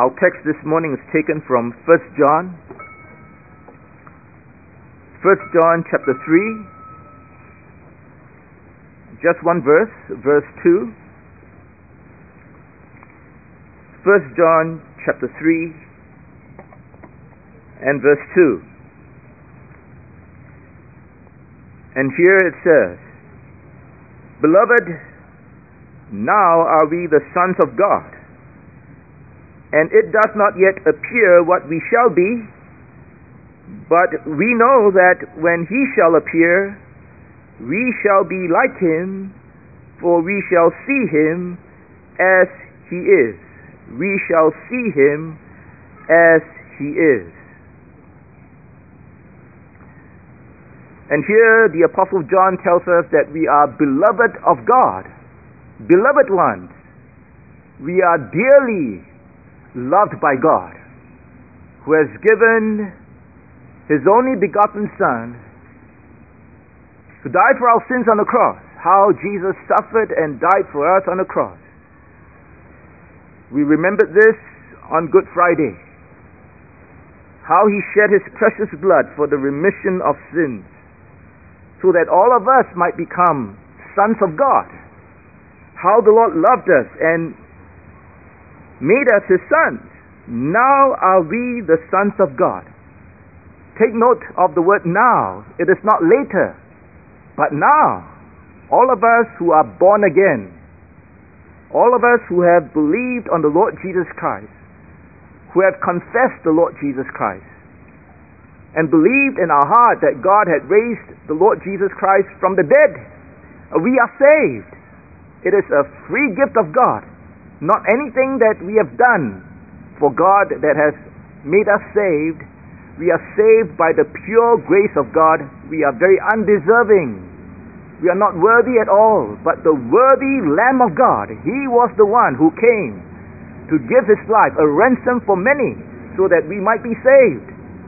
Our text this morning is taken from 1 John. 1 John chapter 3. Just one verse, verse 2. 1 John chapter 3 and verse 2. And here it says, Beloved, now are we the sons of God, and it does not yet appear what we shall be, but we know that when he shall appear, we shall be like him, for we shall see him as he is. We shall see him as he is. And here the Apostle John tells us that we are beloved of God, beloved ones. We are dearly loved by God, who has given his only begotten Son to die for our sins on the cross. How Jesus suffered and died for us on the cross. We remembered this on Good Friday. How he shed his precious blood for the remission of sins, so that all of us might become sons of God. How the Lord loved us and made us his sons. Now are we the sons of God. Take note of the word now. It is not later, but now. All of us who are born again, all of us who have believed on the Lord Jesus Christ, who have confessed the Lord Jesus Christ, and believed in our heart that God had raised the Lord Jesus Christ from the dead, we are saved. It is a free gift of God, not anything that we have done for God that has made us saved. We are saved by the pure grace of God. We are very undeserving. We are not worthy at all, but the worthy Lamb of God, he was the one who came to give his life a ransom for many, so that we might be saved.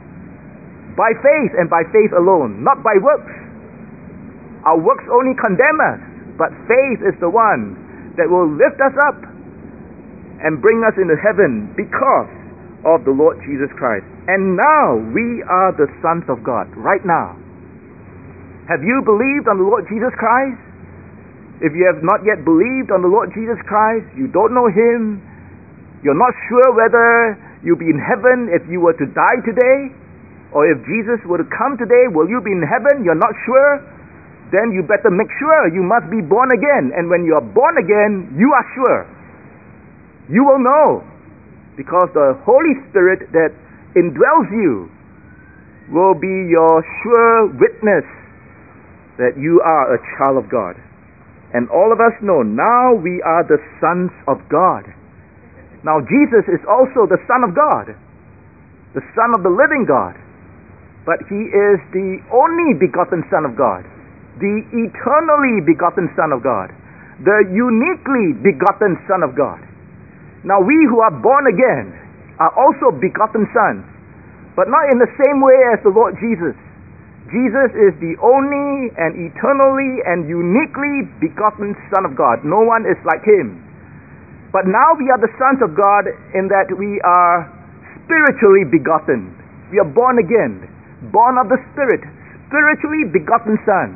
By faith and by faith alone, not by works. Our works only condemn us, but faith is the one that will lift us up and bring us into heaven because of the Lord Jesus Christ. And now we are the sons of God, right now. Have you believed on the Lord Jesus Christ? If you have not yet believed on the Lord Jesus Christ, you don't know him, you're not sure whether you'll be in heaven if you were to die today, or if Jesus were to come today, will you be in heaven? You're not sure? Then you better make sure you must be born again. And when you are born again, you are sure. You will know, because the Holy Spirit that indwells you will be your sure witness that you are a child of God. And all of us know now we are the sons of God. Now Jesus is also the Son of God, the Son of the living God. But he is the only begotten Son of God, the eternally begotten Son of God, the uniquely begotten Son of God. Now we who are born again are also begotten sons, but not in the same way as the Lord Jesus. Jesus is the only and eternally and uniquely begotten Son of God. No one is like him. But now we are the sons of God in that we are spiritually begotten. We are born again, born of the Spirit, spiritually begotten sons.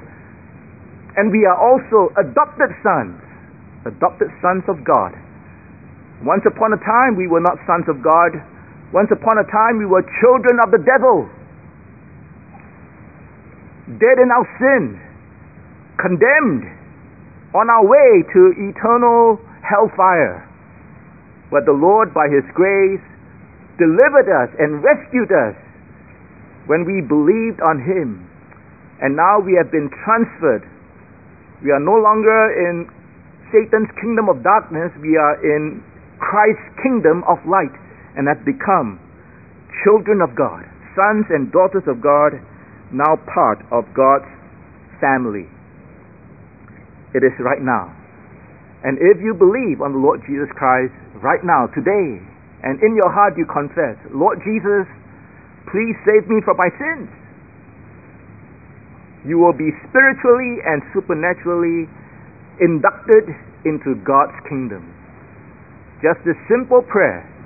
And we are also adopted sons of God. Once upon a time we were not sons of God. Once upon a time we were children of the devil, dead in our sin, condemned, on our way to eternal hellfire. But the Lord, by his grace, delivered us and rescued us when we believed on him. And now we have been transferred. We are no longer in Satan's kingdom of darkness. We are in Christ's kingdom of light, and have become children of God, sons and daughters of God, now part of God's family. It is right now. And if you believe on the Lord Jesus Christ right now, today, and in your heart you confess, Lord Jesus, please save me from my sins, you will be spiritually and supernaturally inducted into God's kingdom. Just this simple prayer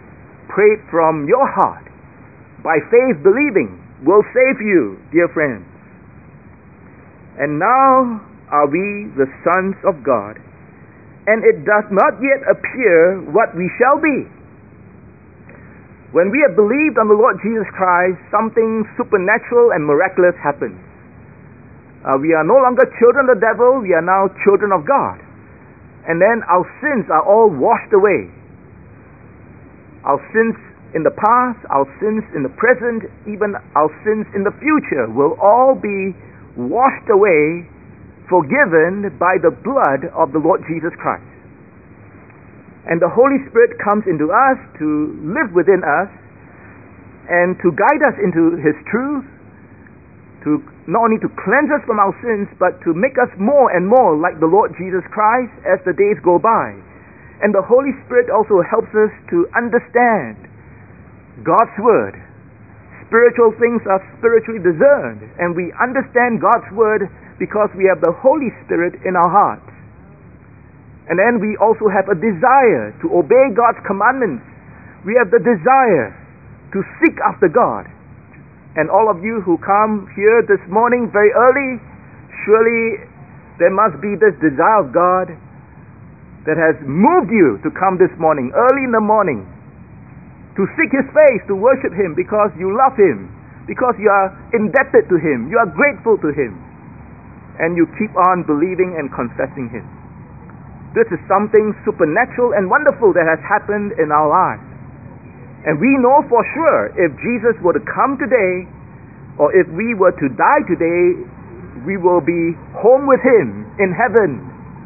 prayed from your heart, by faith believing, will save you, dear friends. And now are we the sons of God, and it does not yet appear what we shall be. When we have believed on the Lord Jesus Christ, something supernatural and miraculous happens. We are no longer children of the devil, we are now children of God. And then our sins are all washed away. Our sins in the past, our sins in the present, even our sins in the future will all be washed away, forgiven by the blood of the Lord Jesus Christ. And the Holy Spirit comes into us to live within us and to guide us into His truth, to not only to cleanse us from our sins, but to make us more and more like the Lord Jesus Christ as the days go by. And the Holy Spirit also helps us to understand God's Word. Spiritual things are spiritually discerned, and we understand God's Word because we have the Holy Spirit in our hearts. And then we also have a desire to obey God's commandments. We have the desire to seek after God. And all of you who come here this morning very early, surely there must be this desire of God that has moved you to come this morning, early in the morning, to seek His face, to worship Him because you love Him, because you are indebted to Him, you are grateful to Him, and you keep on believing and confessing Him. This is something supernatural and wonderful that has happened in our lives. And we know for sure if Jesus were to come today, or if we were to die today, we will be home with Him in heaven.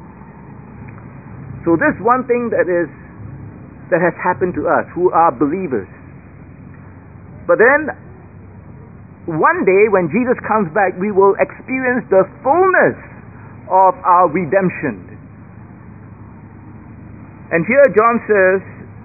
So this one thing that has happened to us who are believers. But then one day when Jesus comes back, we will experience the fullness of our redemption. And here John says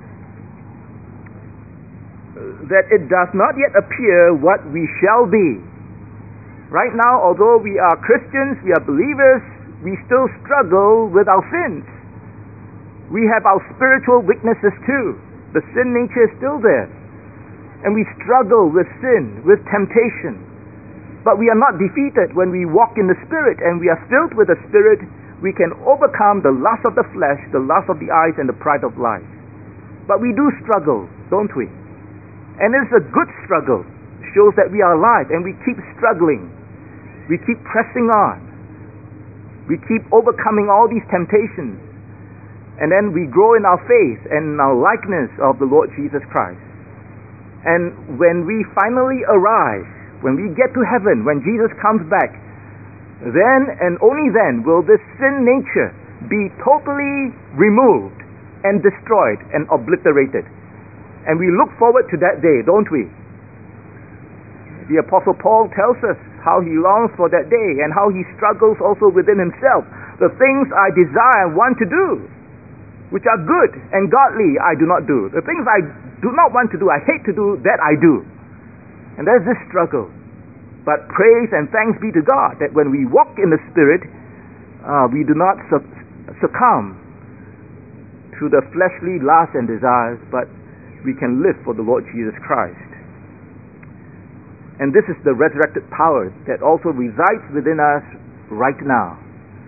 that it does not yet appear what we shall be. Right now, although we are Christians, we are believers, we still struggle with our sins. We have our spiritual weaknesses too. The sin nature is still there. And we struggle with sin, with temptation. But we are not defeated when we walk in the Spirit and we are filled with the Spirit. We can overcome the lust of the flesh, the lust of the eyes, and the pride of life. But we do struggle, don't we? And it's a good struggle. It shows that we are alive and we keep struggling. We keep pressing on. We keep overcoming all these temptations. And then we grow in our faith and in our likeness of the Lord Jesus Christ. And when we finally arrive, when we get to heaven, when Jesus comes back, then and only then will this sin nature be totally removed and destroyed and obliterated. And we look forward to that day, don't we? The Apostle Paul tells us how he longs for that day and how he struggles also within himself. The things I desire and want to do, which are good and godly, I do not do. The things I do not want to do, I hate to do, that I do. And there's this struggle. But praise and thanks be to God that when we walk in the Spirit, we do not succumb to the fleshly lusts and desires, but we can live for the Lord Jesus Christ. And this is the resurrected power that also resides within us right now.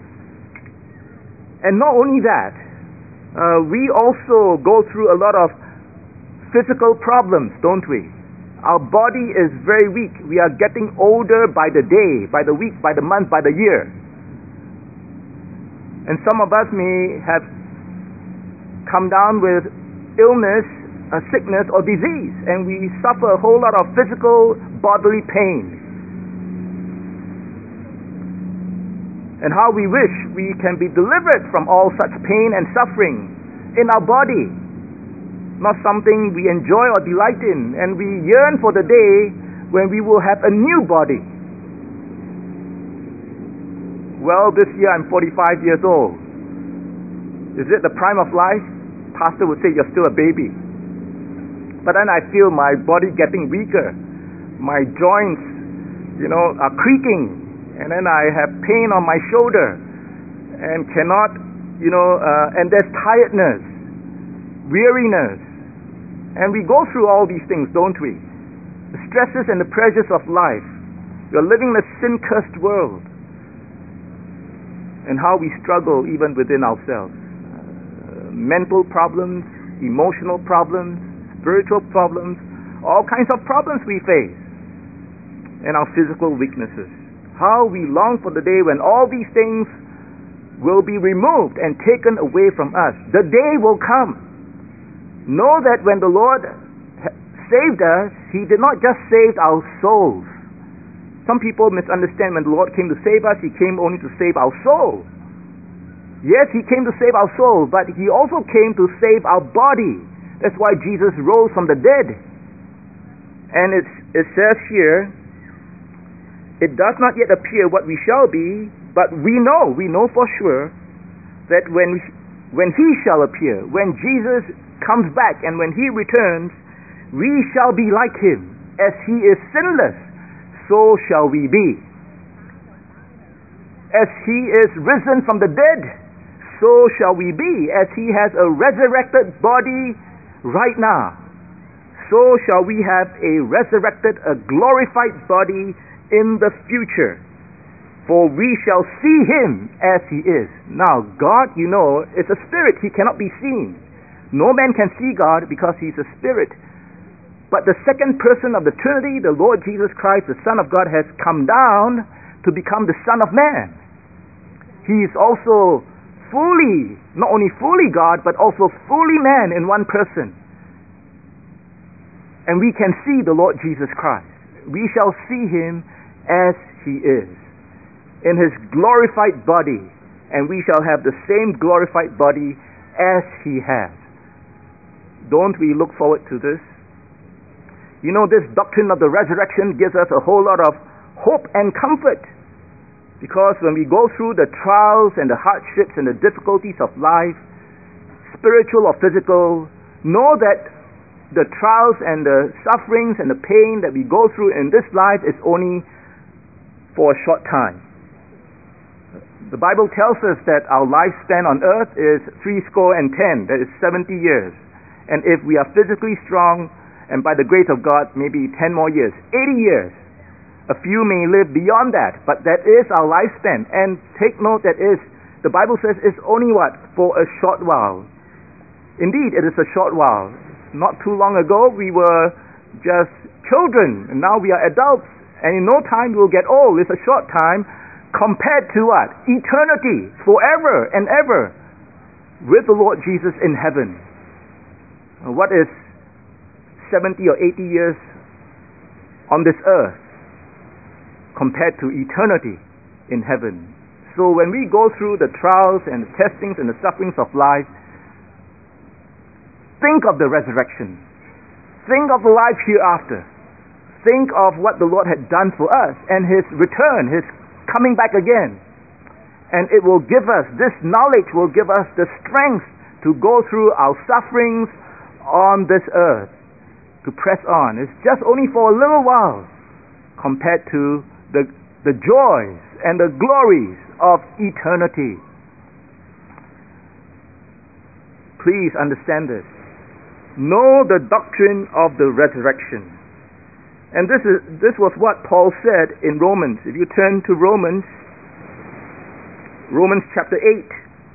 And not only that, we also go through a lot of physical problems, don't we? Our body is very weak. We are getting older by the day, by the week, by the month, by the year. And some of us may have come down with illness, sickness, or disease, and we suffer a whole lot of physical bodily pain. And how we wish we can be delivered from all such pain and suffering in our body. Not something we enjoy or delight in, and we yearn for the day when we will have a new body. Well, this year I'm 45 years old. Is it the prime of life? Pastor would say you're still a baby. But then I feel my body getting weaker. My joints, are creaking. And then I have pain on my shoulder. And cannot, and there's tiredness, weariness. And we go through all these things, don't we? The stresses and the pressures of life. We are living in a sin-cursed world. And how we struggle even within ourselves. Mental problems, emotional problems, spiritual problems, all kinds of problems we face. And our physical weaknesses. How we long for the day when all these things will be removed and taken away from us. The day will come. Know that when the Lord saved us, He did not just save our souls. Some people misunderstand when the Lord came to save us, He came only to save our soul. Yes, He came to save our soul, but He also came to save our body. That's why Jesus rose from the dead. And it says here, it does not yet appear what we shall be, but we know for sure that when He shall appear, when Jesus comes back and when He returns, we shall be like Him. As He is sinless, so shall we be. As He is risen from the dead, so shall we be. As He has a resurrected body right now, so shall we have a resurrected, a glorified body in the future. For we shall see Him as He is. Now, God, is a spirit. He cannot be seen. No man can see God because He's a spirit. But the second person of the Trinity, the Lord Jesus Christ, the Son of God, has come down to become the Son of Man. He is also not only fully God, but also fully man in one person. And we can see the Lord Jesus Christ. We shall see Him as He is, in His glorified body, and we shall have the same glorified body as He has. Don't we look forward to this? This doctrine of the resurrection gives us a whole lot of hope and comfort, because when we go through the trials and the hardships and the difficulties of life, spiritual or physical, know that the trials and the sufferings and the pain that we go through in this life is only for a short time. The Bible tells us that our lifespan on earth is 70, that is 70 years. And if we are physically strong, and by the grace of God, maybe 10 more years, 80 years. A few may live beyond that, but that is our lifespan. And take note that the Bible says it's only for a short while. Indeed, it is a short while. Not too long ago, we were just children, and now we are adults. And in no time we will get old. It's a short time compared to what? Eternity, forever and ever, with the Lord Jesus in heaven. What is 70 or 80 years on this earth compared to eternity in heaven? So when we go through the trials and the testings and the sufferings of life, think of the resurrection. Think of the life hereafter. Think of what the Lord had done for us and His return, His coming back again. And it will give us, this knowledge will give us the strength to go through our sufferings on this earth, to press on. It's just only for a little while compared to the joys and the glories of eternity. Please understand this. Know the doctrine of the resurrection. And this was what Paul said in Romans. If you turn to Romans chapter 8.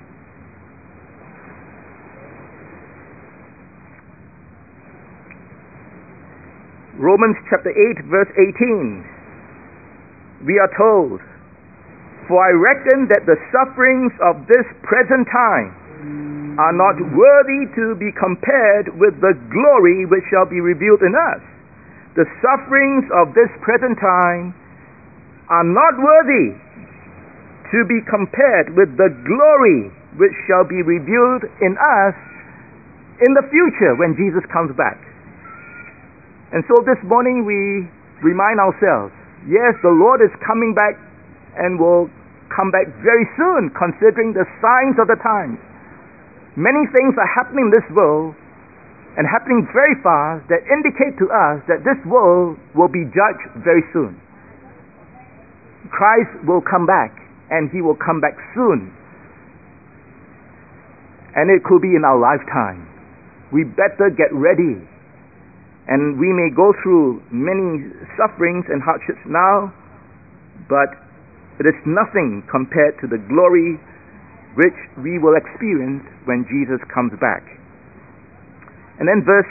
Romans chapter 8 verse 18. We are told, "For I reckon that the sufferings of this present time are not worthy to be compared with the glory which shall be revealed in us." The sufferings of this present time are not worthy to be compared with the glory which shall be revealed in us in the future when Jesus comes back. And so this morning we remind ourselves, yes, the Lord is coming back and will come back very soon, considering the signs of the times. Many things are happening in this world, and happening very fast, that indicate to us that this world will be judged very soon. Christ will come back, and He will come back soon. And it could be in our lifetime. We better get ready And we may go through many sufferings and hardships now, but it is nothing compared to the glory which we will experience when Jesus comes back. And then verse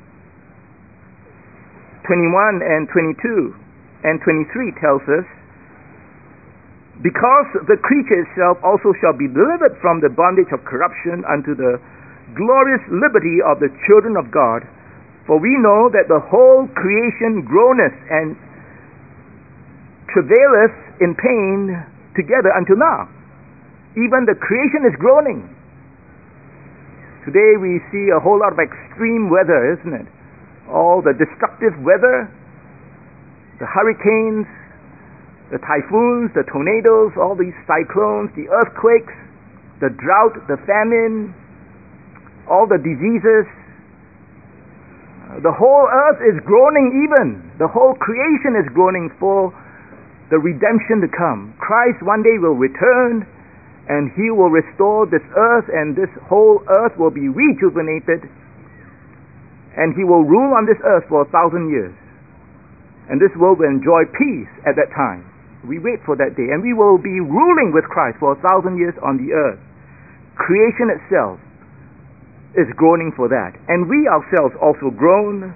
21 and 22 and 23 tells us, because the creature itself also shall be delivered from the bondage of corruption unto the glorious liberty of the children of God. For we know that the whole creation groaneth and travaileth in pain together until now. Even the creation is groaning. Today we see a whole lot of extreme weather, isn't it? All the destructive weather, the hurricanes, the typhoons, the tornadoes, all these cyclones, the earthquakes, the drought, the famine, all the diseases. The whole earth is groaning even. The whole creation is groaning for the redemption to come. Christ one day will return and He will restore this earth, and this whole earth will be rejuvenated, and He will rule on this earth for 1,000 years. And this world will enjoy peace at that time. We wait for that day, and we will be ruling with Christ for 1,000 years on the earth. Creation itself is groaning for that, and we ourselves also groan.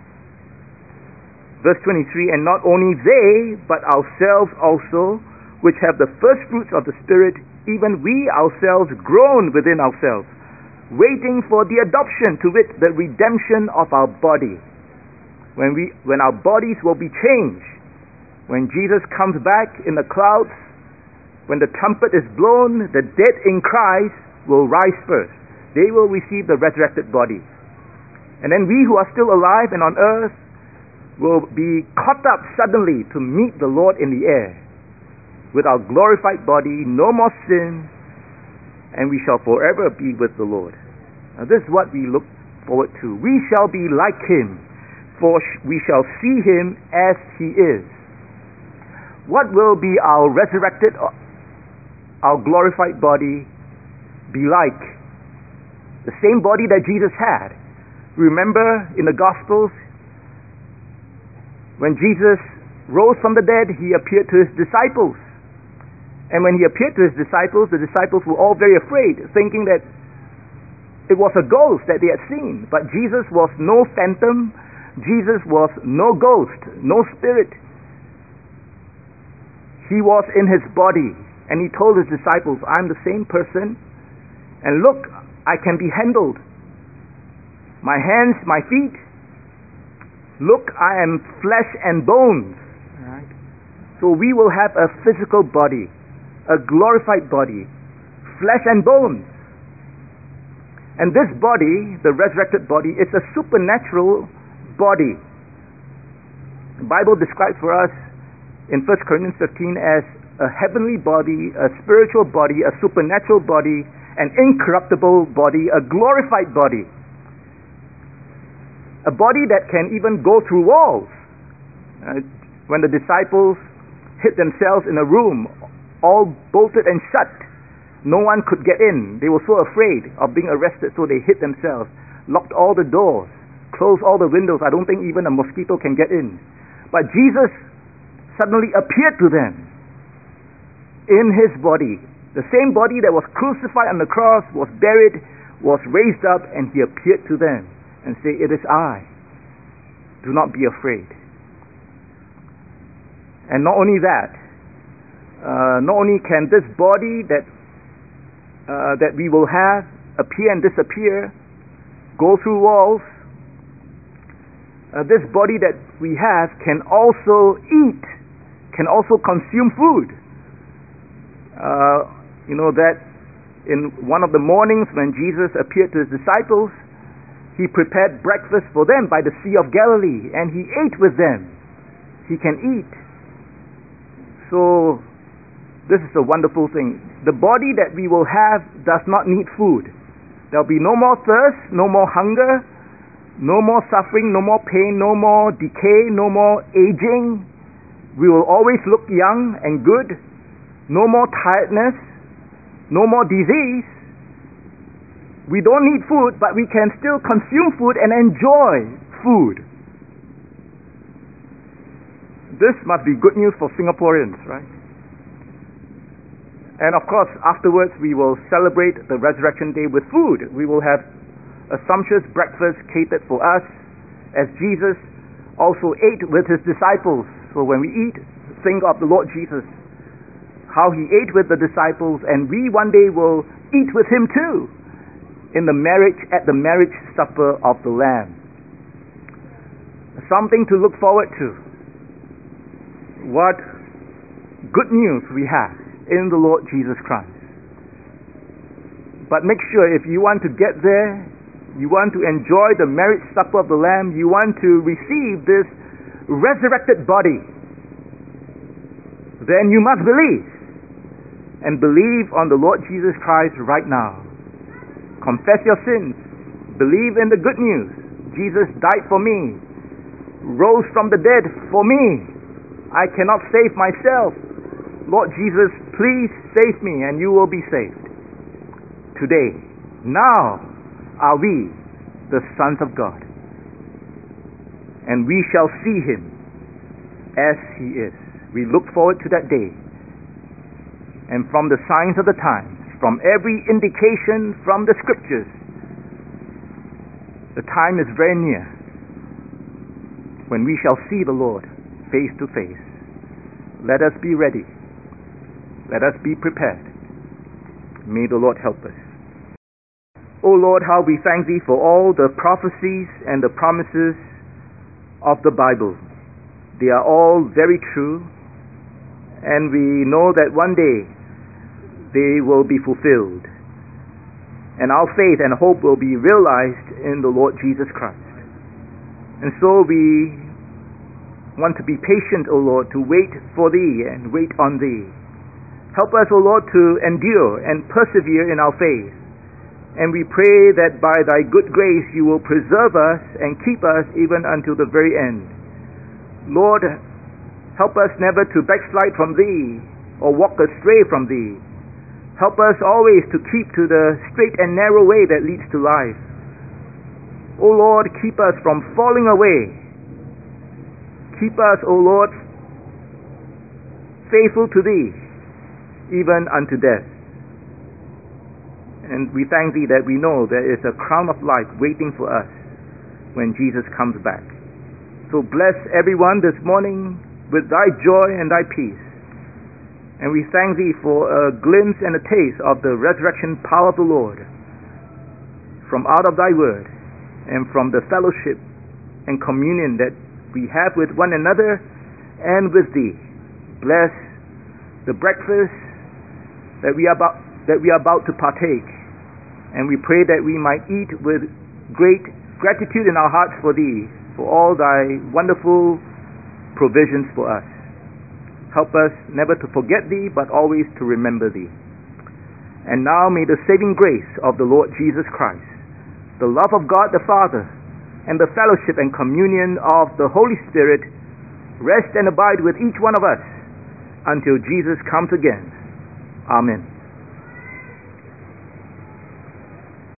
Verse 23, and not only they, but ourselves also, which have the first fruits of the Spirit, even we ourselves groan within ourselves, waiting for the adoption, to wit, the redemption of our body. When our bodies will be changed, when Jesus comes back in the clouds, when the trumpet is blown, the dead in Christ will rise first. They will receive the resurrected body. And then we who are still alive and on earth will be caught up suddenly to meet the Lord in the air with our glorified body, no more sin, and we shall forever be with the Lord. Now this is what we look forward to. We shall be like Him, for we shall see Him as He is. What will be our resurrected, our glorified body be like? The same body that Jesus had. Remember in the Gospels, when Jesus rose from the dead, He appeared to His disciples. And when He appeared to His disciples, the disciples were all very afraid, thinking that it was a ghost that they had seen. But Jesus was no phantom. Jesus was no ghost, no spirit. He was in His body. And He told His disciples, I'm the same person. And look, I can be handled. My hands, my feet. Look, I am flesh and bones. Right? So we will have a physical body, a glorified body, flesh and bones. And this body, the resurrected body, is a supernatural body. The Bible describes for us in 1 Corinthians 15 as a heavenly body, a spiritual body, a supernatural body, an incorruptible body, a glorified body. A body that can even go through walls. When the disciples hid themselves in a room, all bolted and shut, no one could get in. They were so afraid of being arrested, so they hid themselves, locked all the doors, closed all the windows. I don't think even a mosquito can get in. But Jesus suddenly appeared to them in His body. The same body that was crucified on the cross, was buried, was raised up, and He appeared to them and said, it is I. Do not be afraid. And not only that, not only can this body that we will have appear and disappear, go through walls, this body that we have can also eat, can also consume food. You know that in one of the mornings when Jesus appeared to His disciples, He prepared breakfast for them by the Sea of Galilee, and He ate with them. He can eat. So this is a wonderful thing. The body that we will have does not need food. There will be no more thirst, no more hunger, no more suffering, no more pain, no more decay, no more aging. We will always look young and good. No more tiredness, no more disease. We don't need food, but we can still consume food and enjoy food. This must be good news for Singaporeans, right? And of course, afterwards we will celebrate the Resurrection Day with food. We will have a sumptuous breakfast catered for us, as Jesus also ate with his disciples. So when we eat, think of the Lord Jesus, how he ate with the disciples, and we one day will eat with him too at the marriage supper of the Lamb. Something to look forward to. What good news we have in the Lord Jesus Christ. But make sure, if you want to get there, you want to enjoy the marriage supper of the Lamb, you want to receive this resurrected body, then you must believe. And believe on the Lord Jesus Christ right now. Confess your sins. Believe in the good news. Jesus died for me, rose from the dead for me. I cannot save myself. Lord Jesus, please save me, and you will be saved. Today, now are we the sons of God, and we shall see him as he is. We look forward to that day. And from the signs of the times, from every indication from the scriptures, the time is very near when we shall see the Lord face to face. Let us be ready. Let us be prepared. May the Lord help us. O Lord, how we thank thee for all the prophecies and the promises of the Bible. They are all very true, and we know that one day they will be fulfilled, and our faith and hope will be realized in the Lord Jesus Christ. And so we want to be patient, O Lord, to wait for thee and wait on thee. Help us, O Lord, to endure and persevere in our faith. And we pray that by thy good grace you will preserve us and keep us even until the very end. Lord, help us never to backslide from thee or walk astray from thee. Help us always to keep to the straight and narrow way that leads to life. O Lord, keep us from falling away. Keep us, O Lord, faithful to thee, even unto death. And we thank thee that we know there is a crown of life waiting for us when Jesus comes back. So bless everyone this morning with thy joy and thy peace. And we thank thee for a glimpse and a taste of the resurrection power of the Lord from out of thy word, and from the fellowship and communion that we have with one another and with thee. Bless the breakfast that we are about to partake, and we pray that we might eat with great gratitude in our hearts for thee, for all thy wonderful provisions for us. Help us never to forget thee, but always to remember thee. And now may the saving grace of the Lord Jesus Christ, the love of God the Father, and the fellowship and communion of the Holy Spirit rest and abide with each one of us until Jesus comes again. Amen.